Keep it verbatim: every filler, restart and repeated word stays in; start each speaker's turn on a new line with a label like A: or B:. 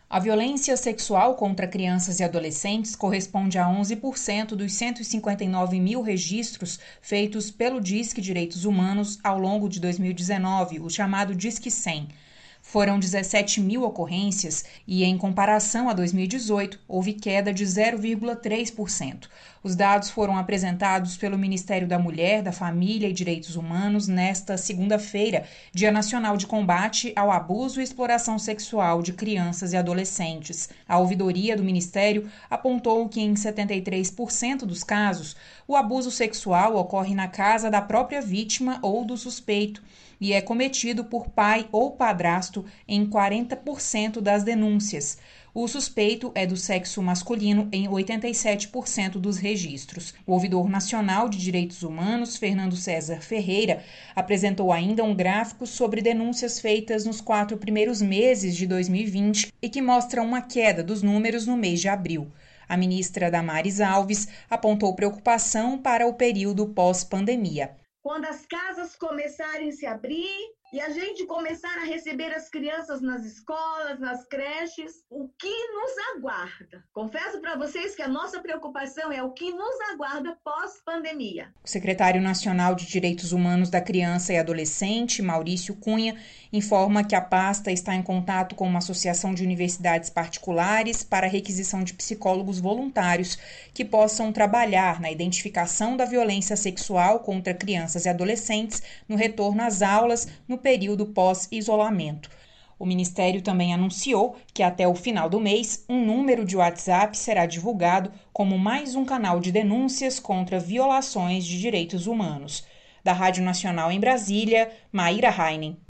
A: A violência sexual contra crianças e adolescentes corresponde a onze por cento dos cento e cinquenta e nove mil registros feitos pelo Disque Direitos Humanos ao longo de dois mil e dezenove, o chamado Disque cem. Foram dezessete mil ocorrências e, em comparação a dois mil e dezoito, houve queda de zero vírgula três por cento. Os dados foram apresentados pelo Ministério da Mulher, da Família e Direitos Humanos nesta segunda-feira, Dia Nacional de Combate ao Abuso e Exploração Sexual de Crianças e Adolescentes. A ouvidoria do Ministério apontou que, em setenta e três por cento dos casos, o abuso sexual ocorre na casa da própria vítima ou do suspeito e é cometido por pai ou padrasto em quarenta por cento das denúncias. O suspeito é do sexo masculino em oitenta e sete por cento dos registros. O ouvidor nacional de direitos humanos, Fernando César Ferreira, apresentou ainda um gráfico sobre denúncias feitas nos quatro primeiros meses de dois mil e vinte e que mostra uma queda dos números no mês de abril. A ministra Damares Alves apontou preocupação para o período pós-pandemia.
B: Quando as casas começarem a se abrir e a gente começar a receber as crianças nas escolas, nas creches, o que nos aguarda? Confesso para vocês que a nossa preocupação é o que nos aguarda pós-pandemia.
A: O secretário nacional de Direitos Humanos da Criança e Adolescente, Maurício Cunha, informa que a pasta está em contato com uma associação de universidades particulares para a requisição de psicólogos voluntários que possam trabalhar na identificação da violência sexual contra crianças e adolescentes no retorno às aulas no período pós-isolamento. O Ministério também anunciou que até o final do mês, um número de WhatsApp será divulgado como mais um canal de denúncias contra violações de direitos humanos. Da Rádio Nacional em Brasília, Maíra Heinen.